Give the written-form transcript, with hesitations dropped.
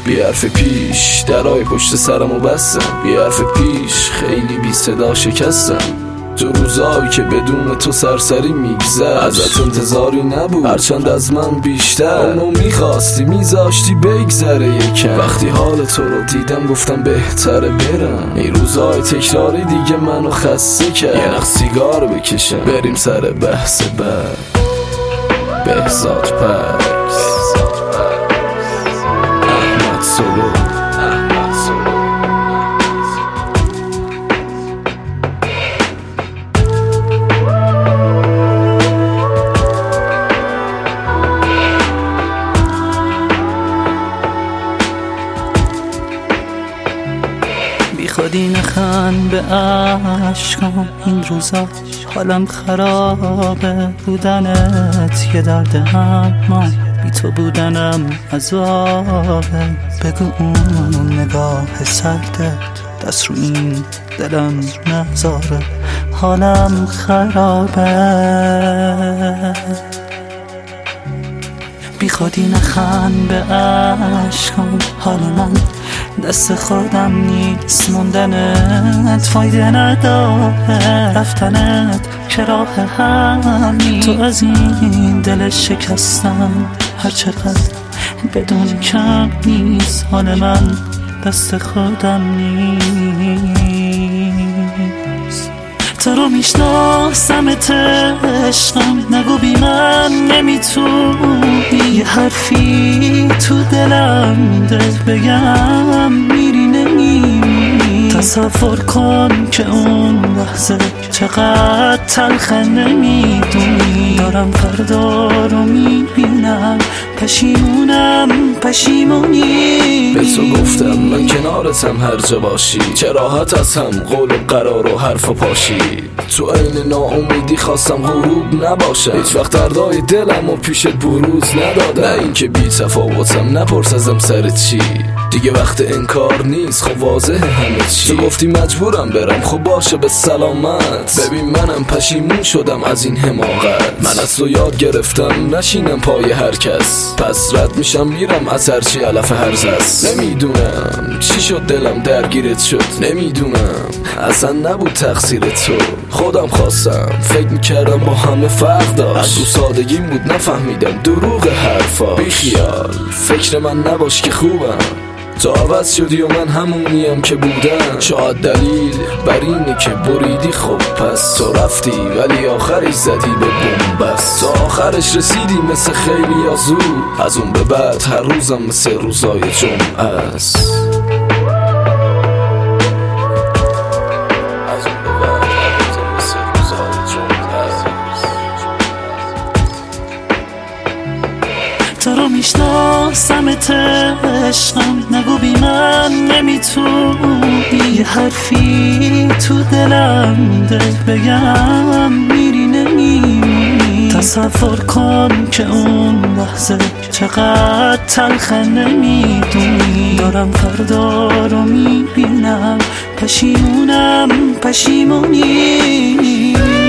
بی حرف پیش درای پشت سرمو بستم، بی حرف پیش خیلی بی صدا شکستم. تو روزایی که بدون تو سرسری میگذشت، ازت انتظاری نبود هرچند از من بیشتر. اونو میخواستی میذاشتی بگذره یکم، وقتی حال تو رو دیدم گفتم بهتره برم. این روزای تکراری دیگه منو خسته کرد، یه نخ سیگار بکشم بریم سر بحث بعد. بهزاد پکس، احمد سلو. بی خودی نخند به عشقم، این روزا حالم خرابه. بودنت یه درد اما بی تو بودنم عذابه. بگو اون نگاه سردت دست رو این دلم نذاره، حالم خرابه. بی خودی نخند به عشقم، حال من دست خودم نیست. موندنت فایده نداره، رفتنت که راه حل نیست. تو از این دل شکستم هر چقدر بدون کم نیست. حال من دست خودم نیست. تو رو میشناسمت عشقم، نگو بی من نمیتونی. یه حرفی تو دلم دل بگم میری نمیری. تصور کن که اون لحظه چقدر تلخه نمیدونی. دارم فردا رو میبینم پشیمونم پشیمونی. به تو گفتم من کنارتم هر جا باشی، چه راحت از هم قول و قرار و حرف و پاشی. تو عین ناامیدی خواستم غروب نباشم، هیچ وقت دردای دلم و پیشت بروز ندادم. نه اینکه بی تفاوتم نپرس ازم سرت چی، دیگه وقت انکار نیست خب واضحه همه چی. تو گفتی مجبورم برم، خب باشه به سلامت. ببین منم پشیمون شدم از این حماقت. من از تو یاد گرفتم نشینم پای هر کس، پس رد میشم میرم از هرچی علف هرز است. نمیدونم چی شد دلم درگیرت شد، نمیدونم اصلا نبود تقصیر تو. خودم خواستم فکر میکردم با همه فرق داشت، از رو سادگیم بود نفهمیدم دروغ حرفا. بیخیال فکر من نباش که خوبم، تو عوض شدی و من همونیم که بودم. شاید دلیل بر اینه که بریدی، خب پس تو رفتی ولی آخرش زدی به بومبست. تا آخرش رسیدی مثل خیلی یا زود، از اون به بعد هر روزم مثل روزای جمعه است. تو رو میشناسمت عشقم، نگو بی من نمیتونی. یه حرفی تو دلم دل بگم میری نمیری. تصور کن که اون لحظه چقدر تلخه نمیدونی. دارم فردا رو میبینم پشیمونم پشیمونی.